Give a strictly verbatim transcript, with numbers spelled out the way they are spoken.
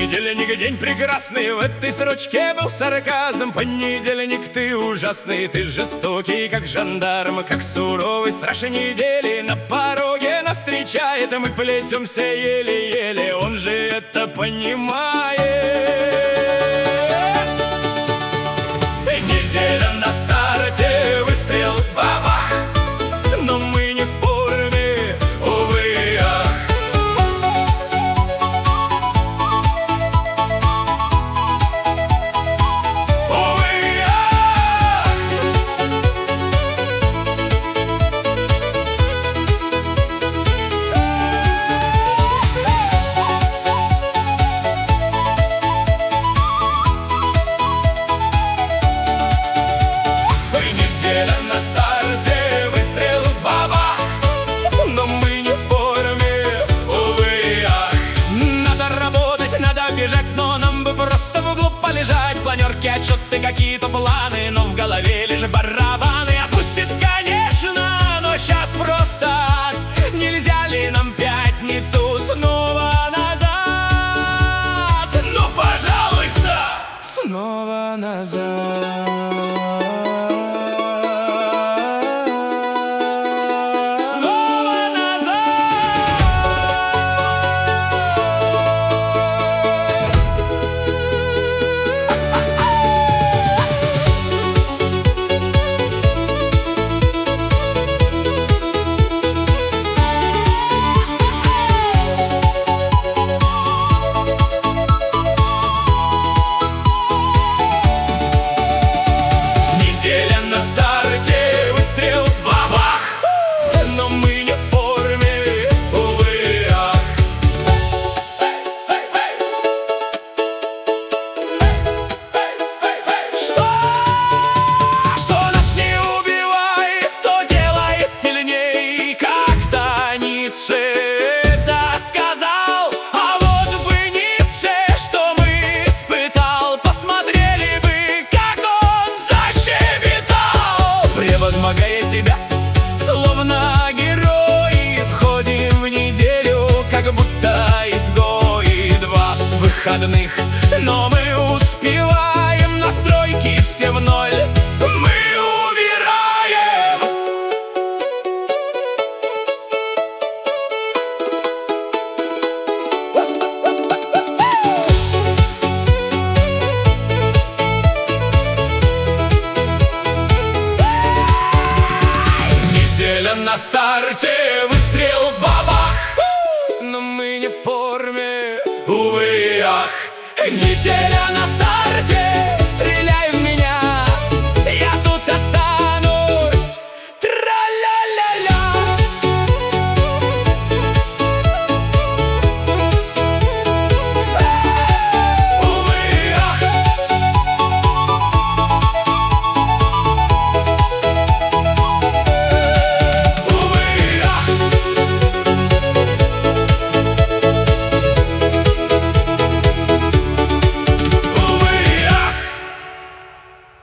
Понедельник, день прекрасный, в этой строчке был сарказм. Понедельник, ты ужасный, ты жестокий, как жандарм, как суровый страж недели. На пороге нас встречает, мы плетемся еле-еле, он же это понимает. Неделя на старте, выстрел, бабах, но мы не в форме, увы и ах. Увы и ах. Неделя на старте, выстрел, бабах, но мы не в форме, увы и ах. Надо работать, надо бежать, но нам бы просто в углу полежать. Планерки, отчеты, какие-то планы, но в голове лишь барабаны. Отпустит, конечно, но сейчас просто нельзя ли нам пятницу снова назад? Ну, пожалуйста, снова назад. Превозмогая себя, словно герои, входим в неделю, как будто изгои. Два выходных, но мы успеваем, настройки все в ноль, мы убираем. На старте, выстрел, бабах, но мы не в форме, увы и ах. Неделя на старте.